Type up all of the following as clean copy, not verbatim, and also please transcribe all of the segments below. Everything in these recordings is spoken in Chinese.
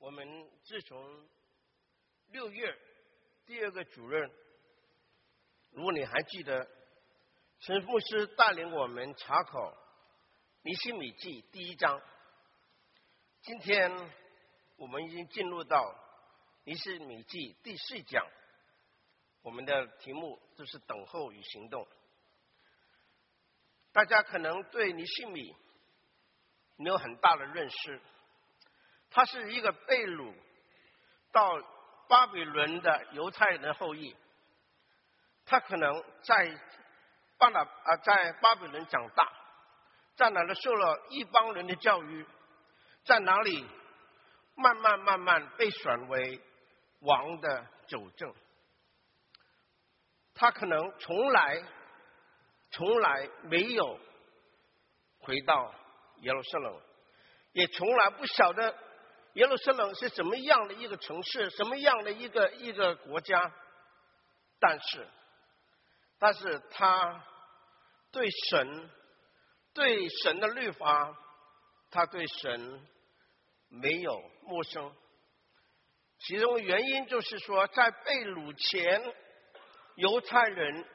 我们自从6月第2个主任，如果你还记得，陈牧师带领我们查考尼希米记第1章。今天我们已经进入到尼希米记第4讲，我们的题目就是等候与行动。大家可能对尼希米没有很大的认识，他是一个被掳到巴比伦的犹太人的后裔，他可能在巴比伦长大，在哪里受了异邦人的教育，在哪里慢慢被选为王的九正。他可能从来没有回到耶路撒冷，也从来不晓得耶路撒冷是什么样的一个城市，什么样的一个国家。但是他对神的律法，他对神没有陌生。其中原因就是说，在被掳前，犹太人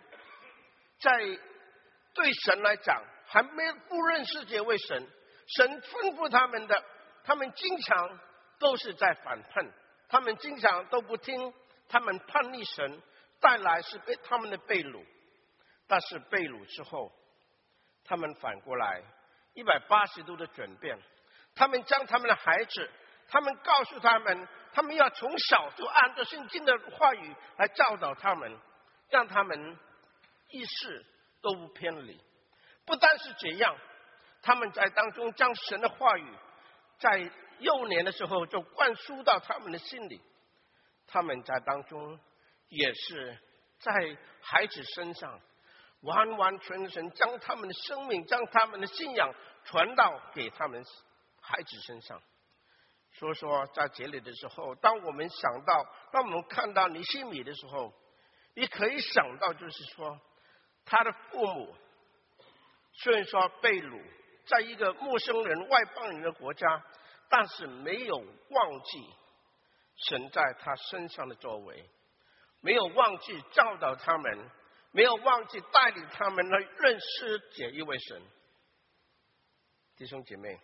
对神来讲还不认识这位神，神吩咐他们的，他们经常都是在反叛，他们经常都不听，他们叛逆神，带来是他们的被掳。但是被掳之后，他们反过来180度的转变，他们将他们的孩子，他们告诉他们，他们要从小就按照圣经的话语来教导他们，让他们意识都不偏离。不单是这样，他们在当中将神的话语在幼年的时候就灌输到他们的心里，他们在当中也是在孩子身上完全将他们的生命，将他们的信仰传到给他们孩子身上。所以说在这里的时候，当我们看到尼希米的时候，你可以想到就是说，他的父母虽然说被掳在一个陌生人外邦人的国家，但是没有忘记神在他身上的作为，没有忘记教导他们，没有忘记带领他们来认识这一位神。弟兄姐妹，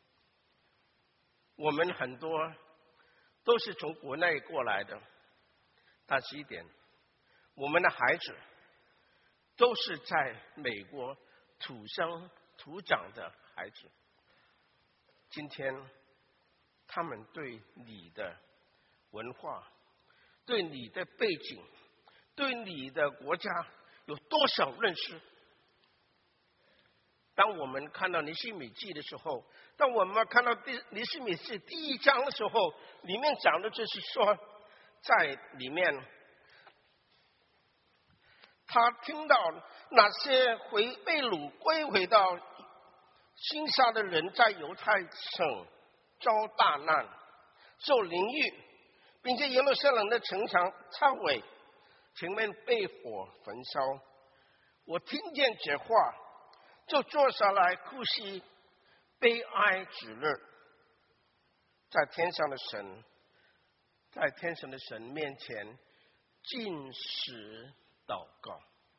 我们很多都是从国内过来的，但是一点，我们的孩子都是在美国土生土长的孩子。今天他们对你的文化，对你的背景，对你的国家有多少认识？当我们看到尼希米记的时候，当我们看到尼希米记第1章的时候，里面讲的就是说，在里面他听到那些被掳归回到新撒的人在犹太省遭大难，受凌辱，并且耶路撒冷的城墙拆毁，前面被火焚烧。我听见这话，就坐下来哭泣，悲哀止日。在天上的神面前禁食祷告。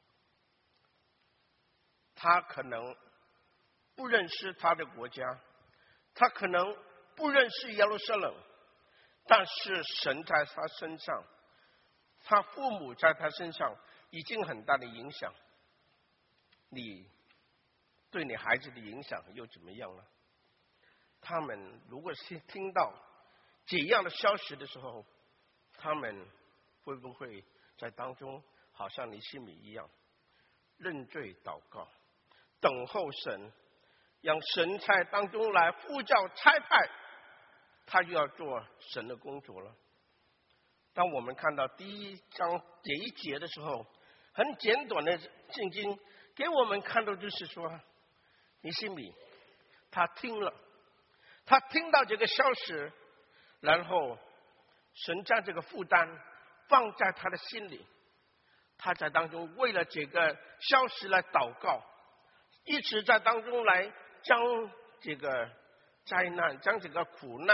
他可能不认识他的国家，他可能不认识耶路撒冷，但是神在他身上，他父母在他身上已经很大的影响。你对你孩子的影响又怎么样呢？他们如果是听到这样的消息的时候，他们会不会在当中好像尼希米一样认罪祷告，等候神，让神在当中来呼叫差派，他就要做神的工作了。当我们看到第1章这一节的时候，很简短的圣经给我们看到就是说，尼希米他听到这个消息，然后神将这个负担放在他的心里，他在当中为了这个消息来祷告，一直在当中来将这个灾难，将这个苦难，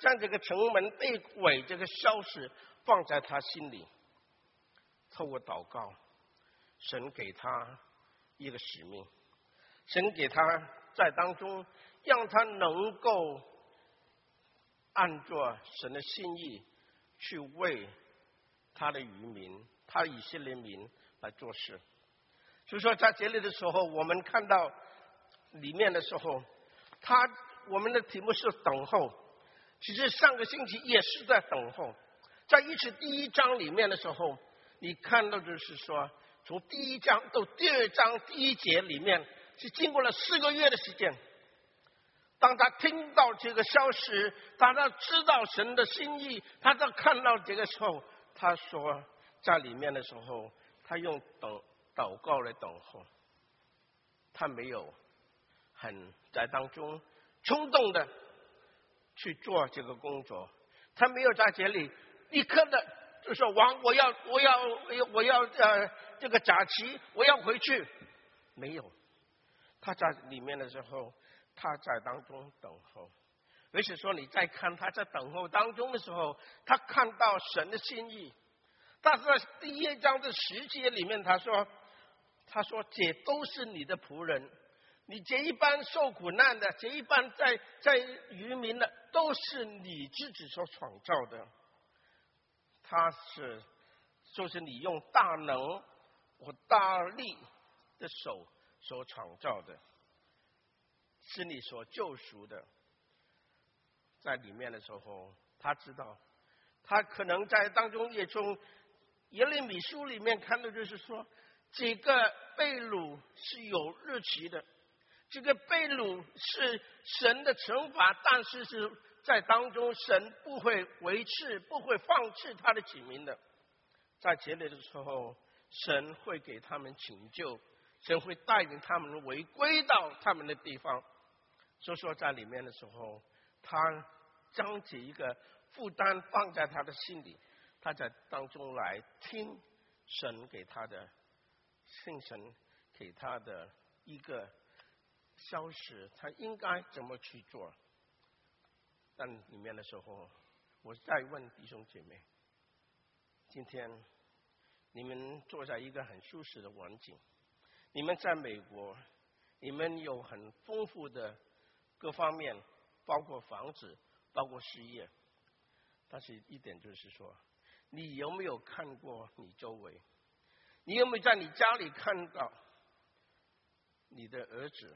将这个城门被毁这个消息放在他心里。透过祷告，神给他一个使命，神给他在当中让他能够按照神的心意去为他的渔民，他以色列民来做事。所以说在这里的时候，我们看到里面的时候，我们的题目是等候。其实上个星期也是在等候。在第1章里面的时候，你看到就是说，从第1章到第2章第1节里面，是经过了4个月的时间。当他听到这个消息，当他知道神的心意，他在看到这个时候，他说在里面的时候，他用祷告来等候，他没有在当中冲动的去做这个工作，他没有在这里立刻的就说我要这个假期我要回去，没有。他在里面的时候，他在当中等候。而且说你在看他在等候当中的时候，他看到神的心意。但是在第1章的10节里面，他说这都是你的仆人，你这一般受苦难的，这一般在渔民的，都是你自己所创造的。就是你用大能和大力的手所创造的，是你所救赎的。在里面的时候，他知道，他可能在当中也从耶利米书里面看到，就是说这个被掳是有日期的，这个被掳是神的惩罚，但是在当中神不会维持，不会放弃他的子民的。在这里的时候，神会给他们拯救，神会带领他们回归到他们的地方。所以说在里面的时候，他将这一个负担放在他的心里，他在当中来听神给他的，听神给他的一个消息，他应该怎么去做。但里面的时候，我再问弟兄姐妹，今天你们坐在一个很舒适的环境，你们在美国，你们有很丰富的各方面，包括房子，包括事业。但是一点就是说，你有没有看过你周围？你有没有在你家里看到你的儿子、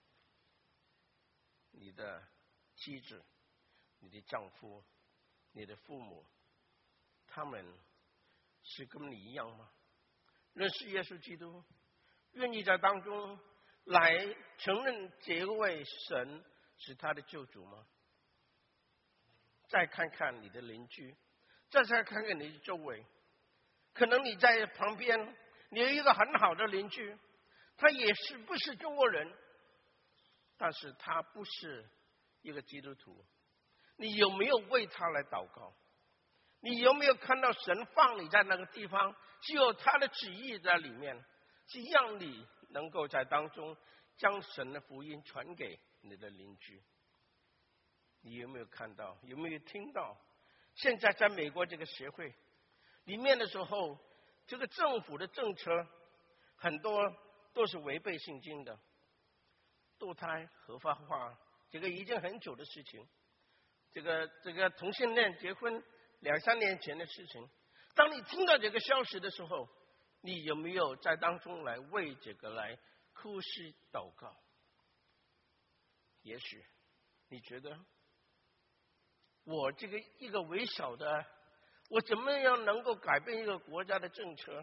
你的妻子、你的丈夫、你的父母，他们是跟你一样吗？认识耶稣基督，愿意在当中来承认这位神是他的救主吗？再看看你的邻居，再看看你的周围，可能你在旁边，你有一个很好的邻居，他也是不是中国人，但是他不是一个基督徒。你有没有为他来祷告？你有没有看到神放你在那个地方，是有他的旨意在里面，是让你能够在当中将神的福音传给你的邻居？你有没有看到？有没有听到？现在在美国这个协会里面的时候，这个政府的政策很多都是违背圣经的。堕胎合法化，这个已经很久的事情。这个同性恋结婚2-3年前的事情。当你听到这个消息的时候，你有没有在当中来为这个来哭泣祷告？也许你觉得我这个一个微小的，我怎么样能够改变一个国家的政策？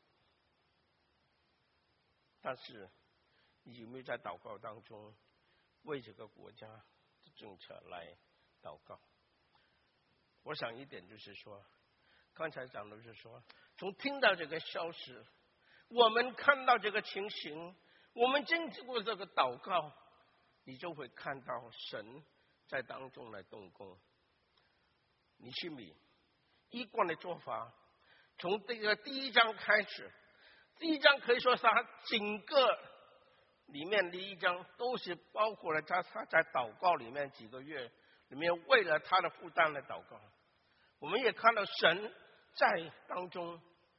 但是你有没有在祷告当中为这个国家的政策来祷告？我想一点就是说，刚才讲的就是说，从听到这个消息，我们看到这个情形，我们经过这个祷告，你就会看到神在当中来动工。尼希米一贯的做法，从这个第1章开始，第1章可以说是他整个里面的1章都是包括了他在祷告里面几个月里面为了他的负担来祷告。我们也看到神在当中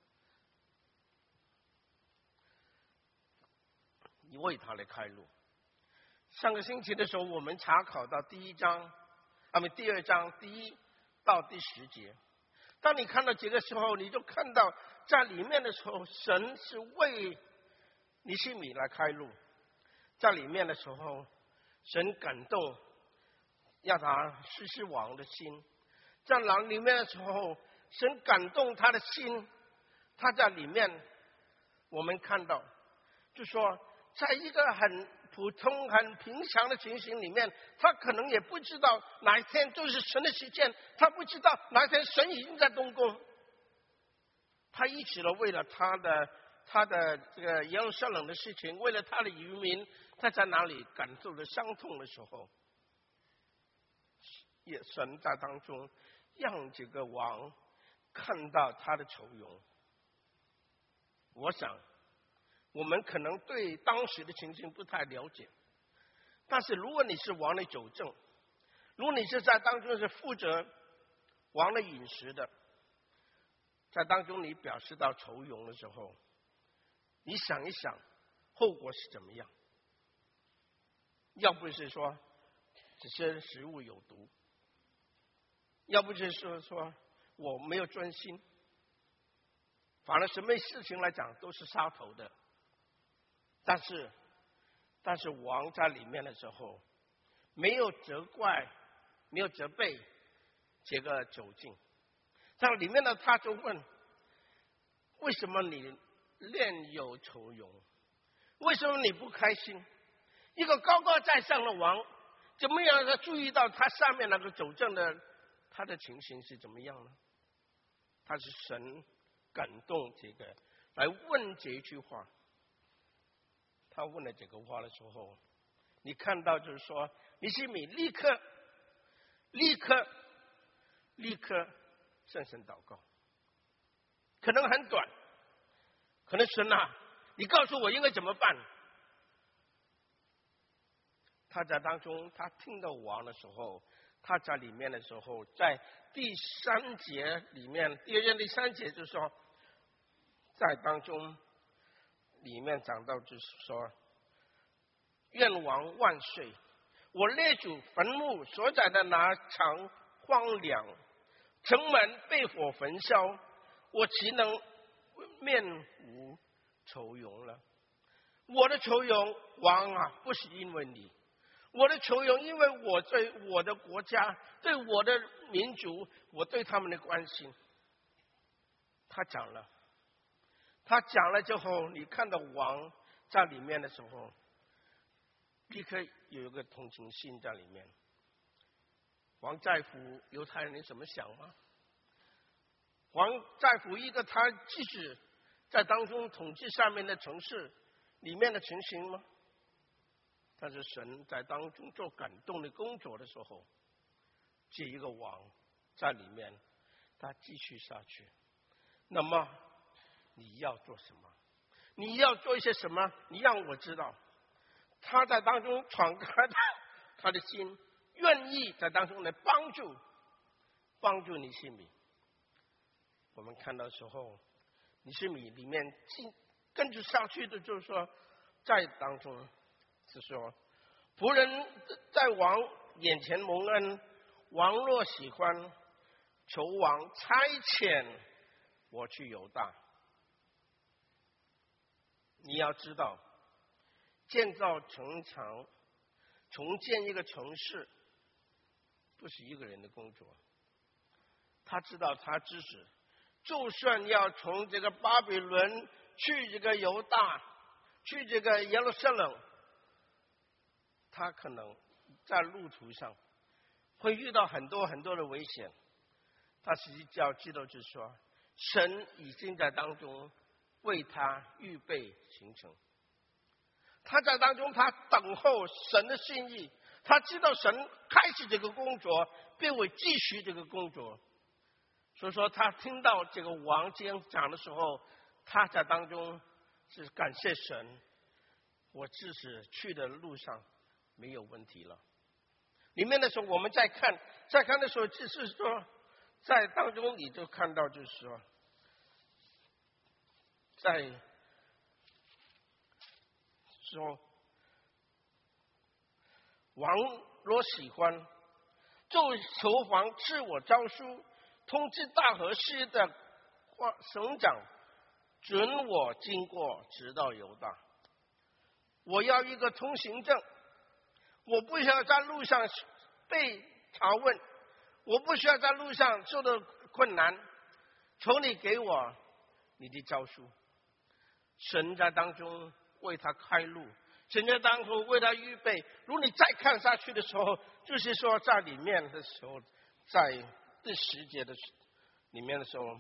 为他来开路。上个星期的时候，我们查考到第二章第1到第10节。当你看到这个时候，你就看到在里面的时候，神是为尼希米来开路。在里面的时候，神感动，要他试试王的心。在里面的时候，神感动他的心。他在里面，我们看到，就说在一个很普通、很平常的情形里面，他可能也不知道哪一天就是神的时间，他不知道哪一天神已经在动工。他一直为了他的这个耶路撒冷的事情，为了他的渔民，他在哪里感受着伤痛的时候，也神在当中让这个王看到他的愁容。我想我们可能对当时的情形不太了解，但是如果你是王的酒政，如果你是在当中是负责王的饮食的，在当中你表示到愁容的时候，你想一想后果是怎么样。要不是说只是食物有毒，要不就是说我没有专心，反而什么事情来讲都是杀头的。但是王在里面的时候，没有责怪，没有责备这个酒政。在里面呢，他就问：为什么你脸有愁容？为什么你不开心？一个高高在上的王，怎么样他注意到他上面那个酒政的他的情形是怎么样呢？他是神感动这个来问这一句话。他问了这个话的时候，你看到就是说，尼希米立刻深深祷告。可能很短，可能神啊，你告诉我应该怎么办？他在当中，他听到王的时候，他在里面的时候，在第3节里面，第2章第3节就是说，在当中里面讲到就是说，愿王万岁！我列祖坟墓所在的那场荒凉，城门被火焚烧，我岂能面无愁容了？我的愁容，王啊，不是因为你，我的愁容，因为我对我的国家，对我的民族，我对他们的关心。他讲了之后，你看到王在里面的时候，立刻有一个同情心在里面。王在乎犹太人怎么想吗？王在乎一个他即使在当中统治上面的城市里面的情形吗？但是神在当中做感动的工作的时候，这一个王在里面，他继续下去。那么你要做什么？你要做一些什么？你让我知道。他在当中敞开他的心，愿意在当中来帮助尼希米。我们看到的时候，尼希米里面跟着下去的就是说，在当中是说，仆人在王眼前蒙恩，王若喜欢，求王差遣我去犹大。你要知道，建造城墙、重建一个城市，不是一个人的工作。他知道，他支持，就算要从这个巴比伦去这个犹大，去这个耶路撒冷，他可能在路途上会遇到很多很多的危险。他实际要知道，就是说，神已经在当中为他预备行程。他在当中，他等候神的心意，他知道神开始这个工作，并会继续这个工作。所以说，他听到这个王这样讲的时候，他在当中是感谢神，我即使去的路上没有问题了。 里面的时候，我们再看的时候，就是说，在当中你就看到，就是说，在说王若喜欢，就求王赐我诏书，通知大河西的省长，准我经过，直到犹大。我要一个通行证，我不需要在路上被查问，我不需要在路上受到困难，求你给我你的诏书。神在当中为他开路，神在当中为他预备。如果你再看下去的时候，就是说在里面的时候，在第10节的里面的时候，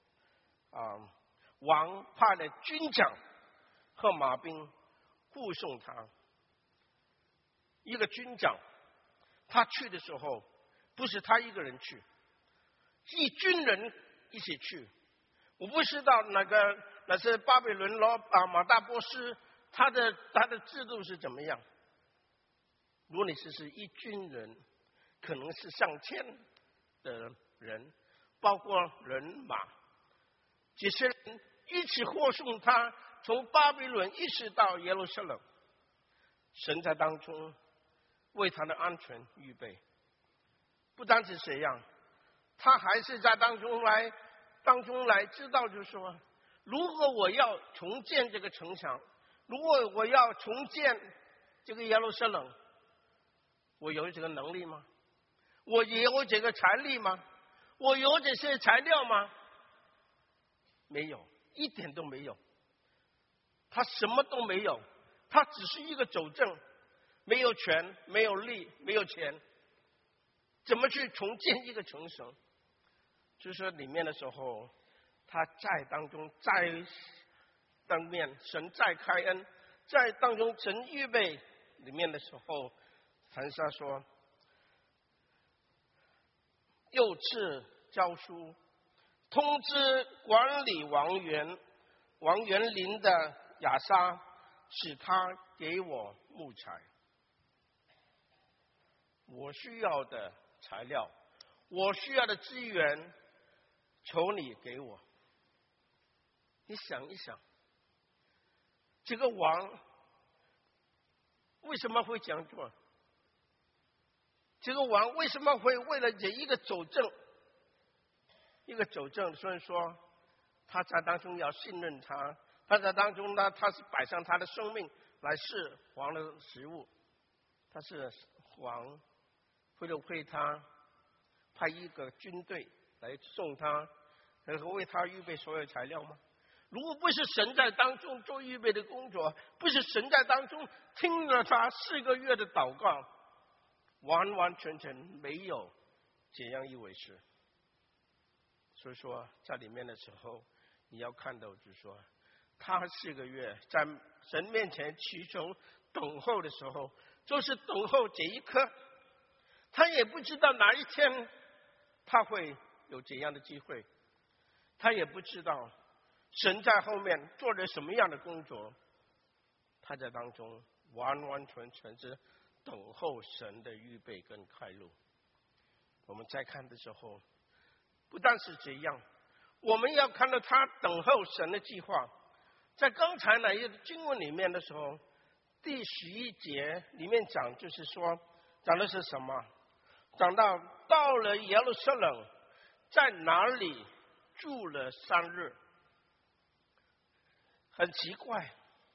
王派了军长和马兵护送他。一个军长，他去的时候不是他一个人去，一军人一起去。我不知道那是巴比伦马大波斯他的制度是怎么样。如果你是一军人，可能是上千的人，包括人马，这些人一起护送他从巴比伦一直到耶路撒冷。神在当中为他的安全预备。不单是这样，他还是在当中来知道，就是说，如果我要重建这个城墙，如果我要重建这个耶路撒冷，我有这个能力吗？我有这个财力吗？我有这些材料吗？没有，一点都没有。他什么都没有，他只是一个走正，没有权，没有力，没有钱，怎么去重建一个城城？就是说里面的时候，他在当中，在当面，神在开恩，在当中神预备里面的时候，谈下说，又赐诏书，通知管理王园林的亚沙，使他给我木材，我需要的材料，我需要的资源，求你给我。你想一想，这个王为什么会这样做？这个王为什么会为了这一个走正，所以说他在当中要信任他，他在当中呢，他是摆上他的生命来试王的食物，他是王为了为他派一个军队来送他，然后为他预备所有材料吗？如果不是神在当中做预备的工作，不是神在当中听了他4个月的祷告，完完全全没有这样一回事。所以说在里面的时候，你要看到就是说，他4个月在神面前祈求等候的时候，就是等候这一刻，他也不知道哪一天他会有怎样的机会，他也不知道神在后面做着什么样的工作，他在当中完完全全是等候神的预备跟开路。我们再看的时候，不但是这样，我们要看到他等候神的计划。在刚才那一个经文里面的时候，第11节里面讲，就是说讲的是什么？讲到了耶路撒冷，在哪里住了3日。很奇怪，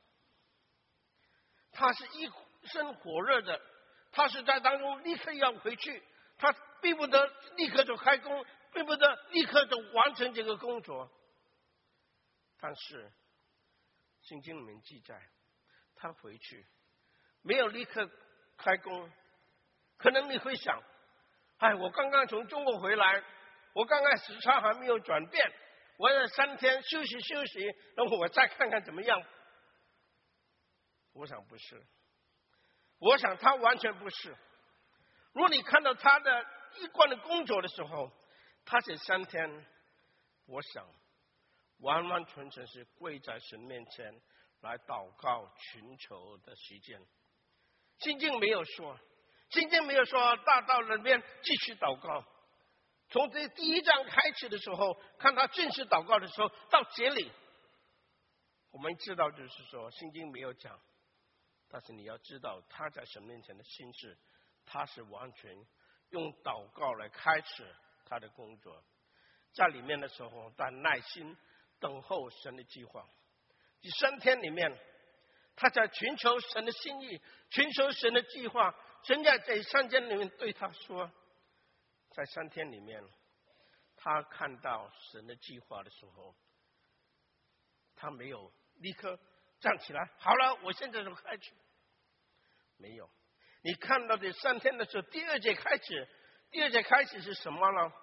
他是一身火热的，他是在当中立刻要回去，他并不得立刻就开工，并不得立刻就完成这个工作。但是圣经里面记载，他回去没有立刻开工。可能你会想，我刚刚从中国回来，我刚刚时差还没有转变，我要3天休息，然后我再看看怎么样。我想不是，我想他完全不是。如果你看到他的一贯的工作的时候，他这3天，我想完完全全是跪在神面前来祷告寻求的时间。圣经没有说， 今天没有说到那边继续祷告。从这第一章开始的时候，看他正式祷告的时候，到结里，我们知道就是说，圣经没有讲，但是你要知道他在神面前的心事，他是完全用祷告来开始他的工作。在里面的时候，他耐心等候神的计划。第3天里面，他在寻求神的心意，寻求神的计划。神在这3天里面对他说，在3天里面，他看到神的计划的时候，他没有立刻站起来，好了，我现在就开始。没有，你看到这3天的时候，第2节开始是什么呢？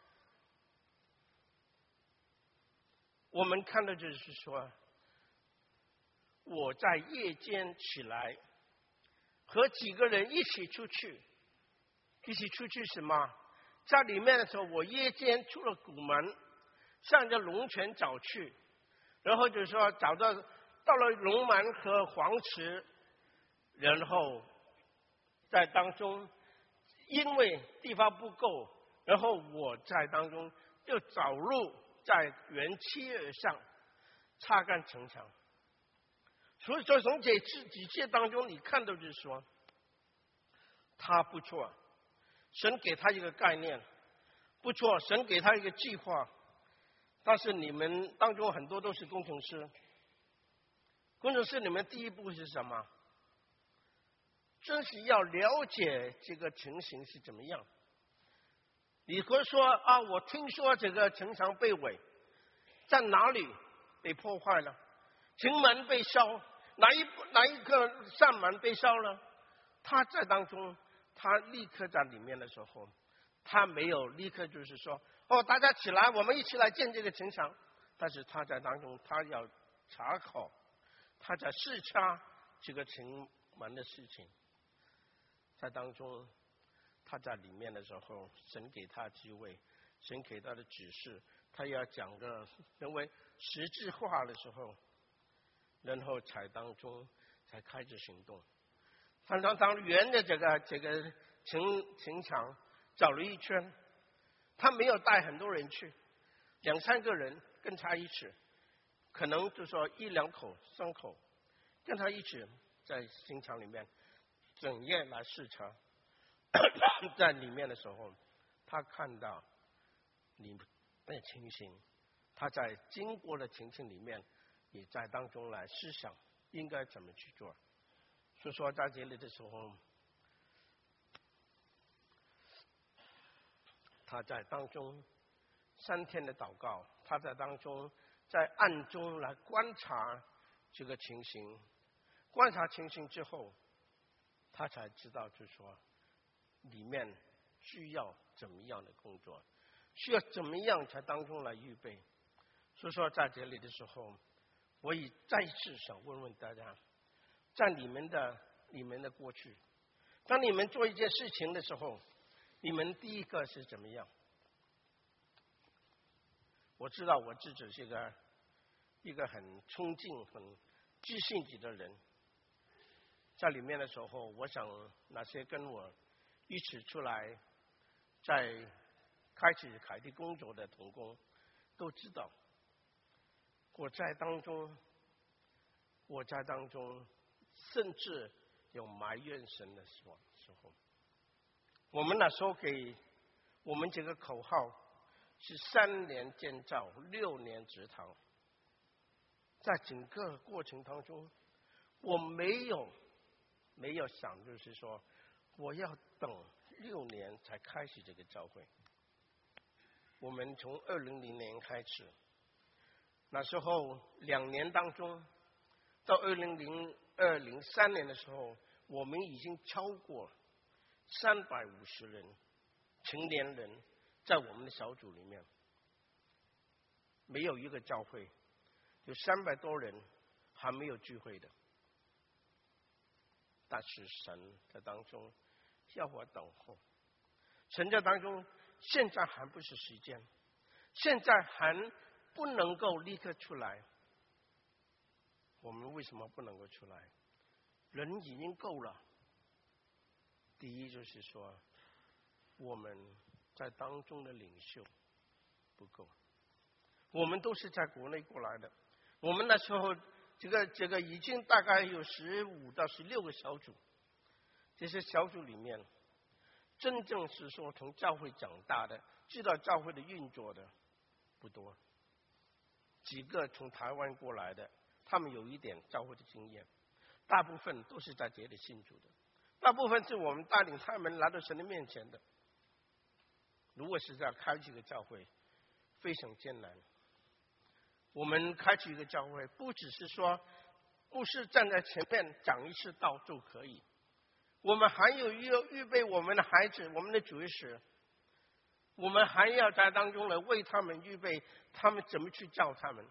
我们看到就是说，我在夜间起来，和几个人一起出去什么？在里面的时候，我夜间出了谷门，向着龙泉找去，然后就是说到了龙门和黄池，然后在当中，因为地方不够，然后我在当中就找路在原七二上擦干城墙。所以说从这几节当中，你看到就是说，他不错，神给他一个概念，不错，神给他一个计划。但是你们当中很多都是工程师，工程师你们第一步是什么？真是要了解这个情形是怎么样。你会说啊，我听说这个城墙被毁，在哪里被破坏了？城门被烧，哪一个扇门被烧了？他在当中，他立刻在里面的时候，他没有立刻就是说，哦，大家起来，我们一起来建这个城墙。但是他在当中，他要查考，他在视察这个城门的事情。在当中，他在里面的时候，神给他机会，神给他的指示，他要讲个认为实质化的时候，然后才当中才开始行动。他当圆的这个城墙找了一圈，他没有带很多人去，2、3个人跟他一起，可能就说1、2口、3口，跟他一起在城墙里面整夜来视察。在里面的时候，他看到你的情形，他在经过的情形里面，也在当中来思想应该怎么去做。所以说在这里的时候，他在当中3天的祷告，他在当中在暗中来观察这个情形，观察情形之后，他才知道就是说里面需要怎么样的工作，需要怎么样才当中来预备。所以说在这里的时候，我也再次想问问大家，在你们的过去，当你们做一件事情的时候，你们第一个是怎么样？我知道我自己是一个很冲劲、很自信己的人，在里面的时候，我想那些跟我一起出来在开始凯蒂工作的同工都知道，我在当中甚至有埋怨神的时候。我们那时候给我们这个口号是3年建造，6年植堂。在整个过程当中，我没有想就是说我要等6年才开始这个教会。我们从2000年开始，那时候2年当中，到2003年的时候，我们已经超过350人成年人在我们的小组里面，没有一个教会有300多人还没有聚会的。但是神在当中要我等候，神在当中现在还不是时间，现在还不能够立刻出来。我们为什么不能够出来？人已经够了， 第一就是说，我们在当中的领袖不够。我们都是在国内过来的，我们那时候这个已经大概有15到16个小组，这些小组里面，真正是说从教会长大的，知道教会的运作的不多。几个从台湾过来的，他们有一点教会的经验，大部分都是在这里信主的，大部分是我们带领他们来到神的面前的。如果是要开启一个教会，非常艰难。我们开启一个教会，不只是说牧师站在前面讲一次道就可以，我们还有预备我们的孩子，我们的主日，我们还要在当中来为他们预备，他们怎么去教他们。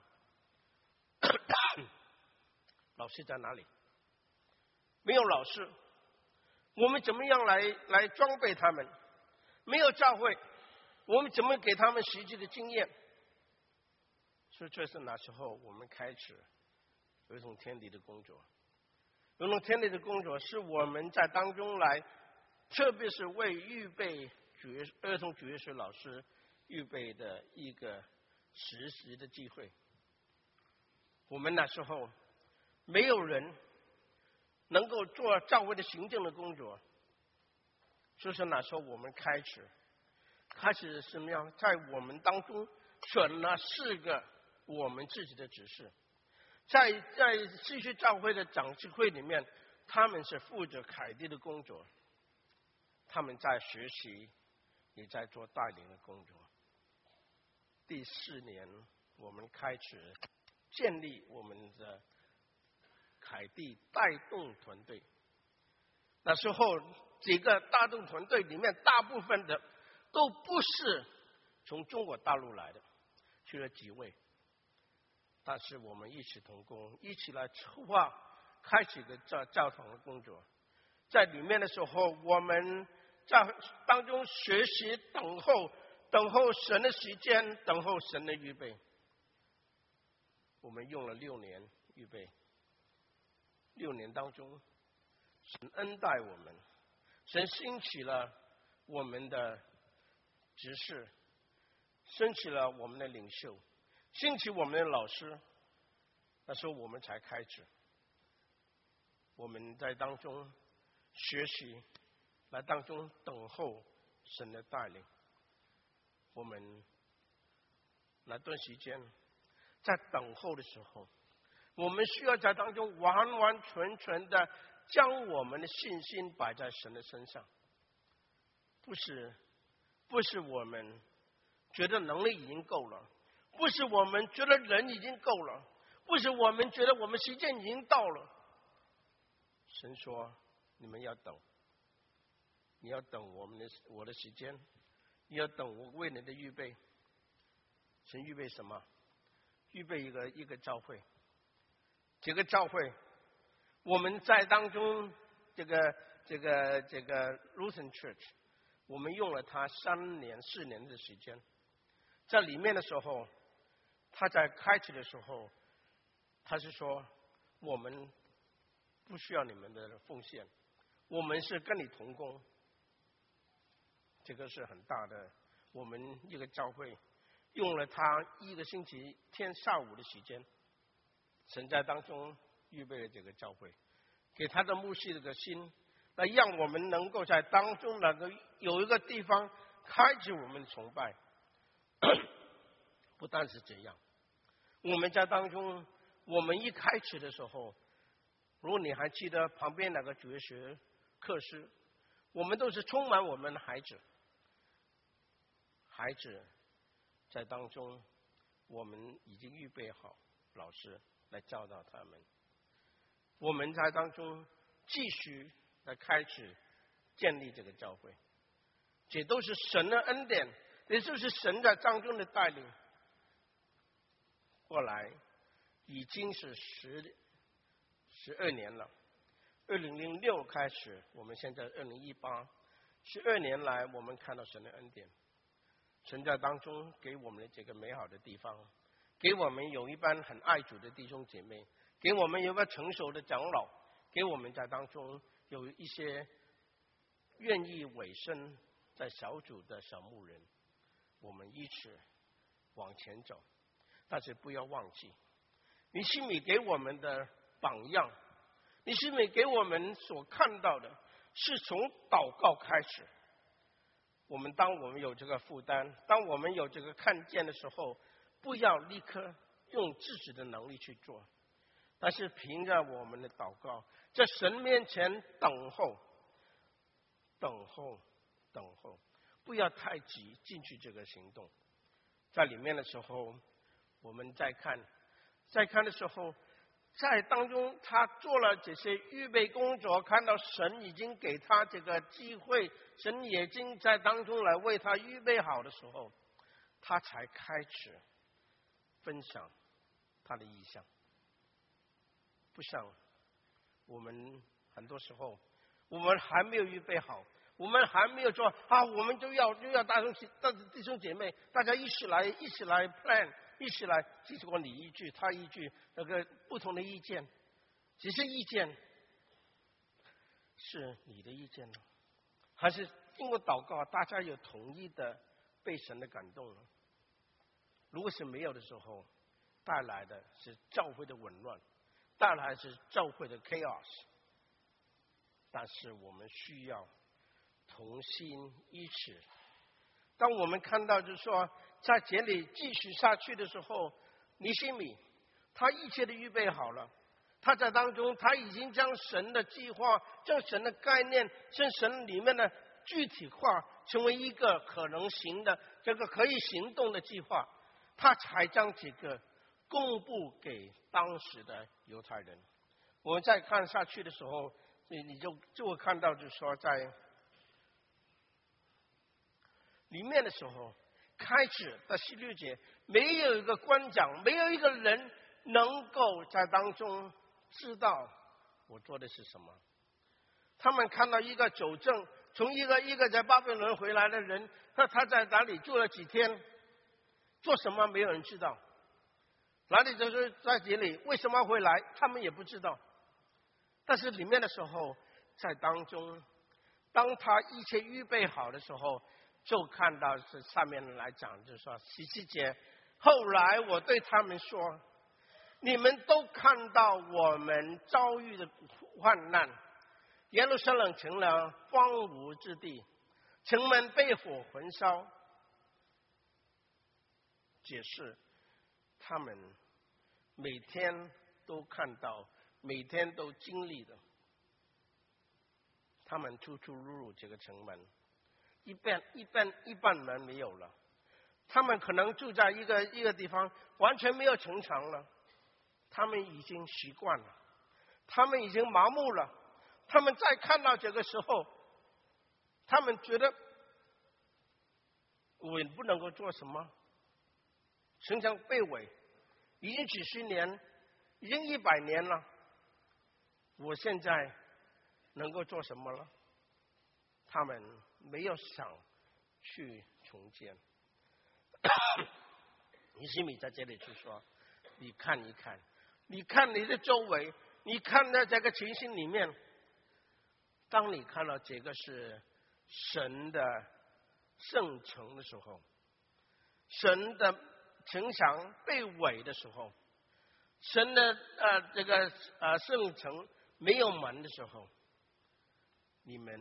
老师在哪里？没有老师，我们怎么样来装备他们？没有教会，我们怎么给他们实际的经验？所以这是那时候我们开始儿童天地的工作。儿童天地的工作是我们在当中来，特别是为预备儿童主日学老师预备的一个实习的机会。我们那时候没有人能够做教会的行政的工作，所以说那时候我们开始什么样，在我们当中选了4个我们自己的指示，在继续教会的长执会里面，他们是负责凯蒂的工作，他们在学习，也在做带领的工作。第4年，我们开始建立我们的凯蒂带动团队。那时候几个带动团队里面，大部分的都不是从中国大陆来的，去了几位，但是我们一起同工，一起来筹划开启一个教堂的工作。在里面的时候，我们在当中学习，等候神的时间，等候神的预备。我们用了6年预备，6年当中，神恩待我们，神兴起了我们的执事，兴起了我们的领袖，兴起我们的老师。那时候我们才开始，我们在当中学习，来当中等候神的带领。我们那段时间在等候的时候，我们需要在当中完完全全的将我们的信心摆在神的身上，不是我们觉得能力已经够了，不是我们觉得人已经够了，不是我们觉得我们时间已经到了。神说你们要等，你要等我的时间，你要等我为你的预备。神预备什么？预备一个教会。这个教会我们在当中这个 Lutheran Church， 我们用了它3年4年的时间。在里面的时候，他在开启的时候，他是说我们不需要你们的奉献，我们是跟你同工。这个是很大的，我们一个教会用了他1个星期天下午的时间，神在当中预备了这个教会，给他的牧师这个心，来让我们能够在当中有一个地方开启我们的崇拜。不但是这样，我们在当中，我们一开始的时候，如果你还记得旁边那个主日学课室，我们都是充满我们的孩子在当中，我们已经预备好老师来教导他们。我们在当中继续来开始建立这个教会，这都是神的恩典，也就是神在当中的带领。过来已经是12年了，2006开始，我们现在2018，12年来我们看到神的恩典。神在当中给我们的这个美好的地方，给我们有一班很爱主的弟兄姐妹，给我们有个成熟的长老，给我们在当中有一些愿意委身在小组的小牧人，我们一起往前走。但是不要忘记，尼希米给我们的榜样，尼希米给我们所看到的是从祷告开始。当我们有这个负担，当我们有这个看见的时候，不要立刻用自己的能力去做，但是凭着我们的祷告，在神面前等候，不要太急进去这个行动。在里面的时候，我们再看的时候，在当中他做了这些预备工作，看到神已经给他这个机会，神已经在当中来为他预备好的时候，他才开始分享他的意向。不像我们很多时候，我们还没有预备好，我们还没有做我们就要弟兄姐妹，大家一起来 plan， 一起来，结果你一句他一句，那个不同的意见，只是意见是你的意见呢，还是经过祷告大家有统一的被神的感动呢？如果是没有的时候，带来的是教会的紊乱，带来的是教会的 chaos。 但是我们需要同心一起。当我们看到就是说在这里继续下去的时候，尼希米他一切的预备好了，他在当中他已经将神的计划，将神的概念，将神里面的具体化，成为一个可能行的这个可以行动的计划，他才将这个公布给当时的犹太人。我们再看下去的时候，你就会看到就是说在里面的时候，开始的16节没有一个官长，没有一个人能够在当中知道我做的是什么。他们看到一个酒政，从一个在巴比伦回来的人，他在哪里住了几天，做什么没有人知道，哪里就是在这里，为什么回来他们也不知道。但是里面的时候，在当中当他一切预备好的时候，就看到是上面来讲，就是说17节，后来我对他们说，你们都看到我们遭遇的患难，耶路撒冷成了荒芜之地，城门被火焚烧。解释他们每天都看到，每天都经历的，他们出入这个城门，一半门没有了，他们可能住在一个地方，完全没有城墙了，他们已经习惯了，他们已经麻木了，他们再看到这个时候，他们觉得我也不能够做什么，城墙被毁，已经几十年，已经100年了，我现在能够做什么了？他们没有想去重建。尼希米在这里就说，你看一看，你看你的周围，你看在这个情形里面，当你看到这个是神的圣城的时候，神的城墙被毁的时候，神的这个圣城没有门的时候，你们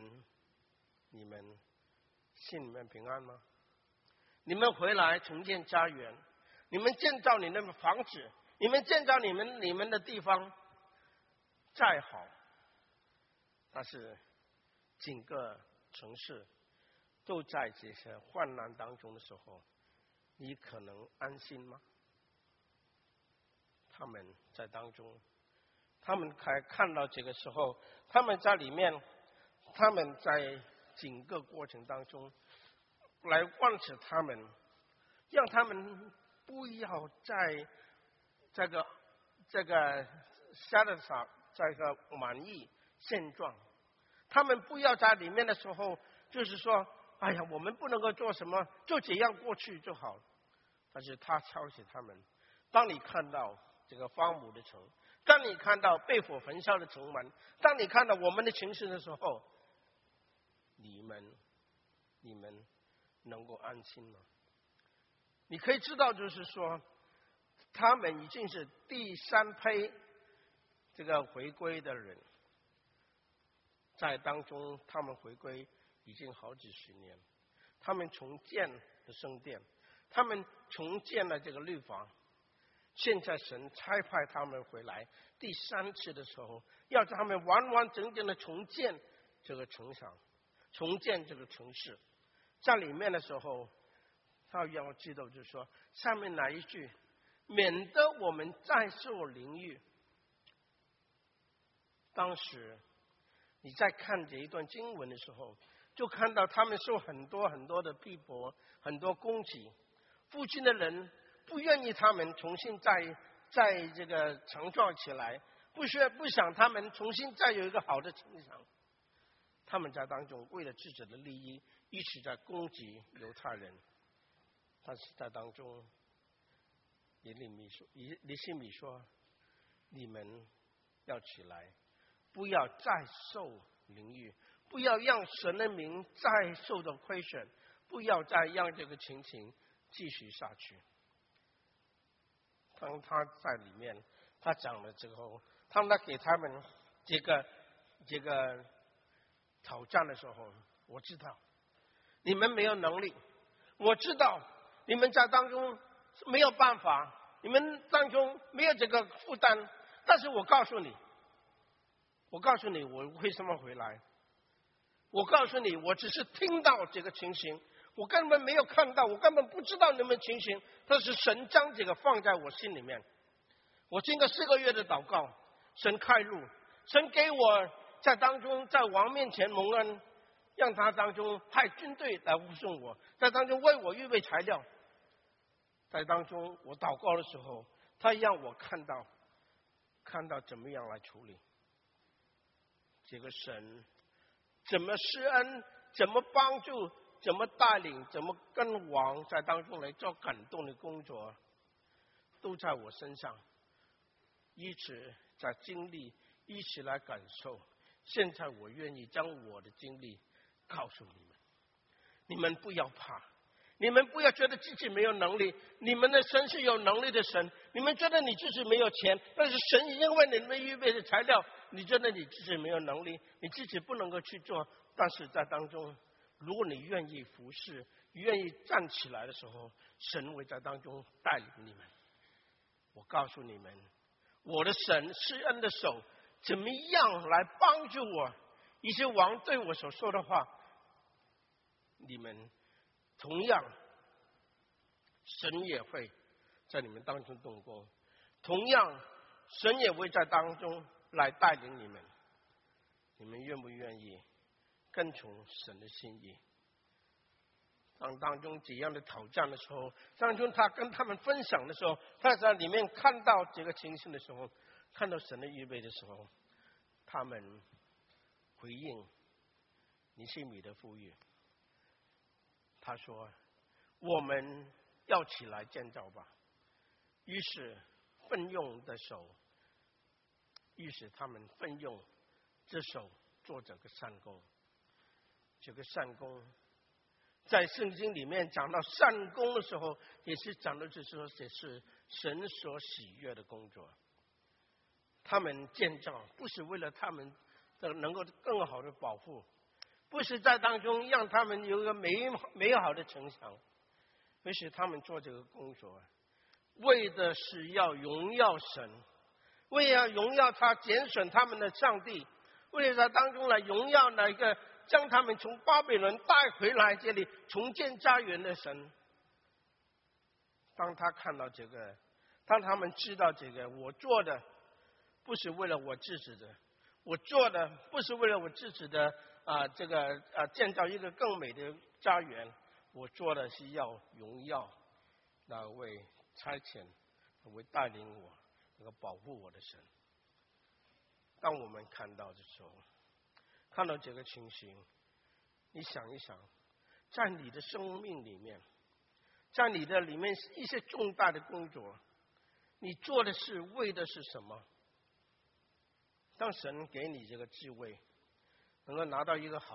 心里面平安吗？你们回来重建家园，你们建造你们的房子，你们建造你们的地方再好，但是整个城市都在这些患难当中的时候，你可能安心吗？他们在当中，他们看到这个时候，他们在里面，他们在整个过程当中来贯彻他们，让他们不要在这个satisfy这个满意现状，他们不要在里面的时候就是说，哎呀，我们不能够做什么，就这样过去就好。但是他敲醒他们，当你看到这个荒芜的城，当你看到被火焚烧的城门，当你看到我们的情势的时候， 你们能够安心吗？你可以知道，就是说，他们已经是第三批这个回归的人，在当中他们回归已经好几十年，他们重建了圣殿，他们重建了这个律法。现在神差派他们回来第3次的时候，要他们完完整整的重建这个城墙，重建这个城市。在里面的时候，他要记得就是说，上面哪一句，免得我们再受凌辱。当时你在看这一段经文的时候，就看到他们受很多很多的逼迫，很多攻击。附近的人不愿意他们重新再这个强壮起来，不想他们重新再有一个好的城墙。他们在当中为了自己的利益，一直在攻击犹太人。但是在当中，尼希米说：“你们要起来，不要再受凌辱，不要让神的名再受到亏损，不要再让这个情形继续下去。”当他在里面，他讲了之后，当他给他们这个挑战的时候，我知道你们没有能力，我知道你们在当中没有办法，你们当中没有这个负担，但是我告诉你，我为什么回来？我告诉你，我只是听到这个情形，我根本没有看到，我根本不知道你们情形，但是神将这个放在我心里面。我经过4个月的祷告，神开路，神给我在当中在王面前蒙恩，让他当中派军队来护送我，在当中为我预备材料。在当中我祷告的时候，他让我看到怎么样来处理这个神怎么施恩，怎么帮助，怎么带领，怎么跟王在当中来做感动的工作，都在我身上，一直在经历，一起来感受。现在我愿意将我的经历告诉你们，你们不要怕，你们不要觉得自己没有能力，你们的神是有能力的神。你们觉得你自己没有钱，但是神已经为你们预备的材料，你觉得你自己没有能力，你自己不能够去做，但是在当中，如果你愿意服侍，愿意站起来的时候，神会在当中带领你们。我告诉你们，我的神施恩的手怎么样来帮助我，一些王对我所说的话，你们同样神也会在你们当中动工，同样神也会在当中来带领你们。你们愿不愿意跟从神的心意？当中怎样的挑战的时候，当中他跟他们分享的时候，他在里面看到这个情形的时候，看到神的预备的时候，他们回应尼希米的呼吁。他说：“我们要起来建造吧。”于是他们奋用这手做这个善工。这个善工在圣经里面讲到善工的时候，也是讲到就是说这是神所喜悦的工作。他们建造不是为了他们能够更好的保护，不是在当中让他们有一个美好的城墙，而是他们做这个工作为的是要荣耀神，为了荣耀他拣选他们的上帝，为了在当中来荣耀那一个将他们从巴比伦带回来这里重建家园的神。当他看到这个，当他们知道这个，我做的不是为了我自己的，我做的不是为了我自己的建造一个更美的家园，我做的是要荣耀那位差遣、那位带领我、那个保护我的神。当我们看到的时候，看到这个情形，你想一想，在你的生命里面，在你的里面一些重大的工作，你做的是为的是什么？当神给你这个智慧，能够拿到一个好